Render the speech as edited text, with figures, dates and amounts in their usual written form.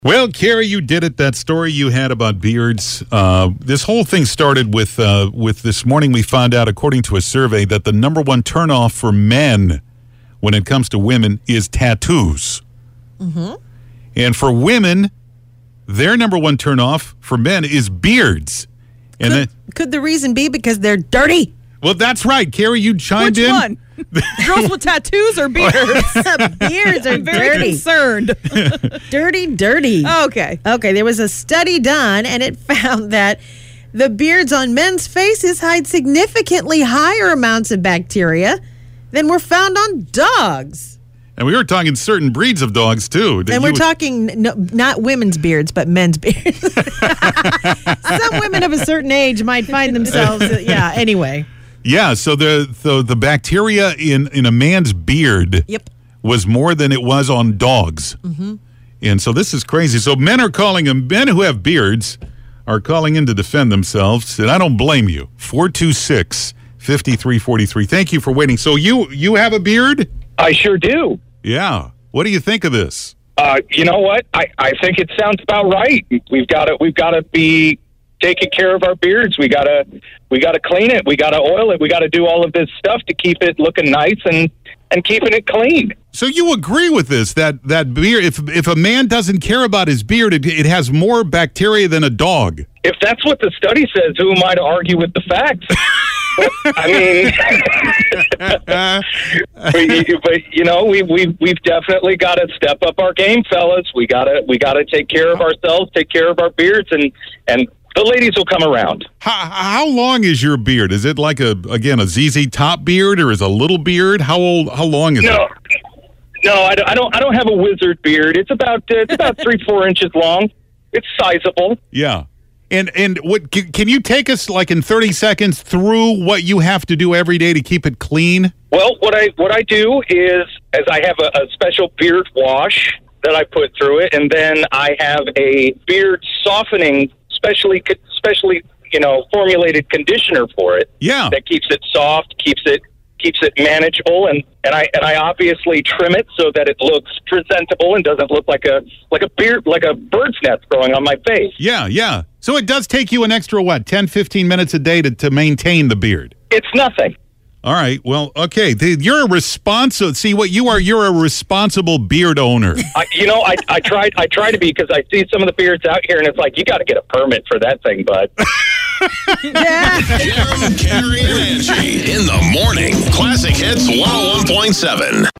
Well, Carrie, you did it. That story you had about beards. This whole thing started with this morning we found out, according to a survey, that the number one turnoff for men when it comes to women is tattoos. Mm-hmm. And for women, their number one turnoff for men is beards. And could the reason be because they're dirty? Well, that's right. Carrie, you chimed in. Which one? Girls with tattoos or beards? Beards are I'm very dirty. concerned. Dirty. Okay. Okay, there was a study done, and it found that the beards on men's faces hide significantly higher amounts of bacteria than were found on dogs. And we were talking certain breeds of dogs, too. And we're talking not women's beards, but men's beards. Some women of a certain age might find themselves, anyway. Yeah, so the bacteria in a man's beard was more than it was on dogs. Mm-hmm. And so this is crazy. So men who have beards are calling in to defend themselves, and I don't blame you. 426-5343. Thank you for waiting. So you have a beard? I sure do. Yeah. What do you think of this? You know what? I think it sounds about right. We've got to be taking care of our beards. We gotta clean it. We gotta oil it. We gotta do all of this stuff to keep it looking nice and keeping it clean. So you agree with this, that beard, if a man doesn't care about his beard, it has more bacteria than a dog? If that's what the study says, who am I to argue with the facts? But you know, we've definitely got to step up our game, fellas. We gotta take care of ourselves, take care of our beards, and the ladies will come around. How long is your beard? Is it like a ZZ Top beard, or is it a little beard? How long is it? No, I don't have a wizard beard. It's about 3-4 inches long. It's sizable. Yeah. And what can you take us, like, in 30 seconds through what you have to do every day to keep it clean? Well, what I do is I have a special beard wash that I put through it, and then I have a beard softening, specially formulated conditioner for it. Yeah, that keeps it soft, keeps it manageable, and I obviously trim it so that it looks presentable and doesn't look like a bird's nest growing on my face. Yeah. So it does take you an extra 10, 15 minutes a day to maintain the beard. It's nothing. All right. Well, okay. You're a responsible. See what you are. You're a responsible beard owner. I try to be, because I see some of the beards out here, and it's like, you got to get a permit for that thing, bud. Jim, Carrie, and Angie in the morning. Classic Hits 101.7.